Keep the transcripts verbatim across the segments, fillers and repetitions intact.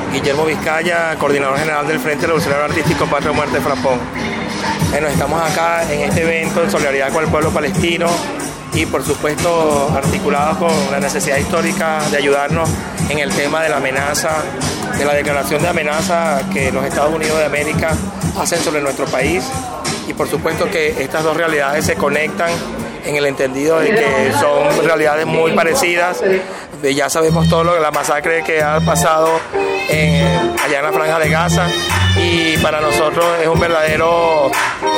Guillermo Vizcaya, coordinador general del Frente Revolucionario Artístico Patria o Muerte Frapón. Bueno, estamos acá en este evento en solidaridad con el pueblo palestino y por supuesto articulados con la necesidad histórica de ayudarnos en el tema de la amenaza, de la declaración de amenaza que los Estados Unidos de América hacen sobre nuestro país, y por supuesto que estas dos realidades se conectan en el entendido de que son realidades muy parecidas. Ya sabemos todo lo de la masacre que ha pasado en, allá en la Franja de Gaza, y para nosotros es un verdadero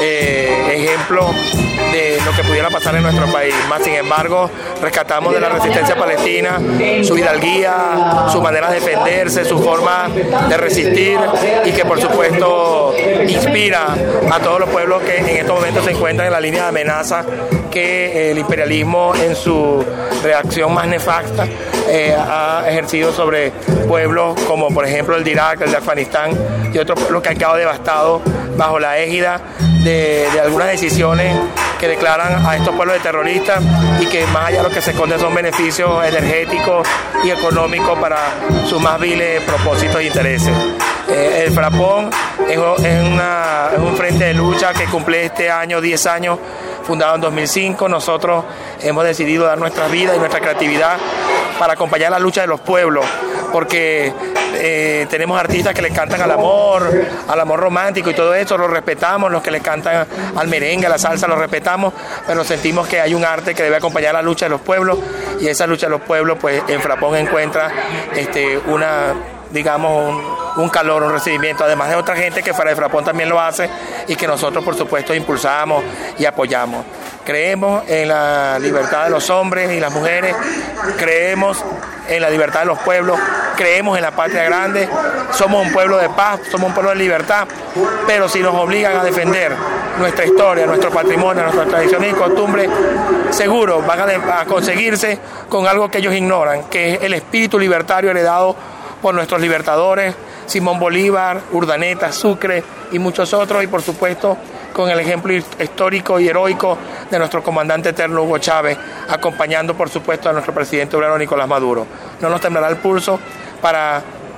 eh, ejemplo de lo que pudiera pasar en nuestro país. Más sin embargo, rescatamos de la resistencia palestina su hidalguía, su manera de defenderse, su forma de resistir, y que por supuesto inspira a todos los pueblos que en estos momentos se encuentran en la línea de amenaza que el imperialismo en su reacción más nefasta eh, ha ejercido sobre pueblos como por ejemplo el de Irak, el de Afganistán y otros pueblos que han quedado devastados bajo la égida de, de algunas decisiones que declaran a estos pueblos de terroristas, y que más allá de lo que se esconde son beneficios energéticos y económicos para sus más viles propósitos e intereses. Eh, el Frapón es, es, una, es un frente de lucha que cumple este año diez años, fundado en dos mil cinco. Nosotros hemos decidido dar nuestra vida y nuestra creatividad para acompañar la lucha de los pueblos, porque eh, tenemos artistas que le cantan al amor, al amor romántico y todo eso, lo respetamos. Los que le cantan al merengue, a la salsa, lo respetamos, pero sentimos que hay un arte que debe acompañar la lucha de los pueblos, y esa lucha de los pueblos, pues en Frapón encuentra este, una, digamos, un, un calor, un recibimiento, además de otra gente que fuera de Frapón también lo hace, y que nosotros por supuesto impulsamos y apoyamos. Creemos en la libertad de los hombres y las mujeres, creemos en la libertad de los pueblos, creemos en la patria grande, somos un pueblo de paz, somos un pueblo de libertad, pero si nos obligan a defender nuestra historia, nuestro patrimonio, nuestras tradiciones y costumbres, seguro van a, de, a conseguirse con algo que ellos ignoran, que es el espíritu libertario heredado por nuestros libertadores, Simón Bolívar, Urdaneta, Sucre y muchos otros, y por supuesto con el ejemplo histórico y heroico de nuestro comandante eterno Hugo Chávez, acompañando por supuesto a nuestro presidente obrero Nicolás Maduro. No nos temblará el pulso para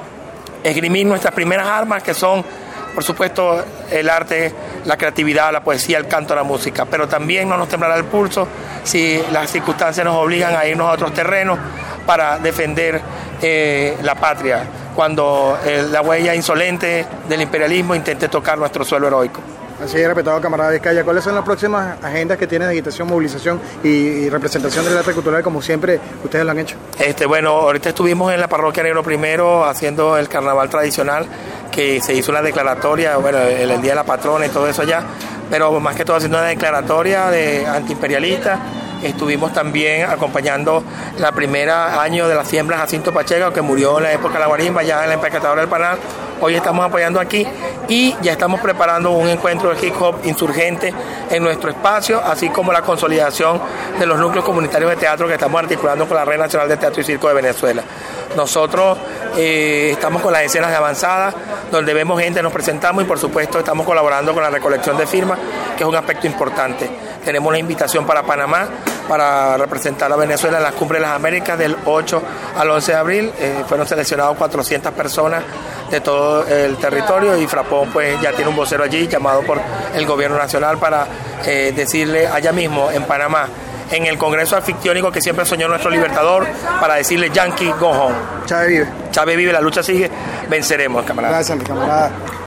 esgrimir nuestras primeras armas, que son por supuesto el arte, la creatividad, la poesía, el canto, la música, pero también no nos temblará el pulso si las circunstancias nos obligan a irnos a otros terrenos para defender eh, la patria, cuando eh, la huella insolente del imperialismo intente tocar nuestro suelo heroico. Así es, respetado camarada Vizcaya. ¿Cuáles son las próximas agendas que tienen de agitación, movilización y, y representación del arte cultural, como siempre ustedes lo han hecho? Este, bueno, ahorita estuvimos en la parroquia Negro Primero haciendo el carnaval tradicional, que se hizo una declaratoria, bueno, el, el Día de la Patrona y todo eso allá, pero más que todo haciendo una declaratoria de antiimperialista. Estuvimos también acompañando la primera año de la siembra Jacinto Pacheco, que murió en la época de la guarimba, ya en la empacatadora del Panal. Hoy estamos apoyando aquí y ya estamos preparando un encuentro de hip hop insurgente en nuestro espacio, así como la consolidación de los núcleos comunitarios de teatro que estamos articulando con la Red Nacional de Teatro y Circo de Venezuela. Nosotros eh, estamos con las escenas de avanzada, donde vemos gente, nos presentamos, y por supuesto estamos colaborando con la recolección de firmas, que es un aspecto importante. Tenemos una invitación para Panamá para representar a Venezuela en las Cumbres de las Américas del ocho al once de abril. Eh, fueron seleccionados cuatrocientas personas de todo el territorio, y Frapón pues ya tiene un vocero allí llamado por el gobierno nacional para eh, decirle allá mismo en Panamá, en el Congreso anfictiónico que siempre soñó nuestro libertador, para decirle Yankee, go home. Chávez vive. Chávez vive, la lucha sigue, venceremos, camarada. Gracias, mi camarada.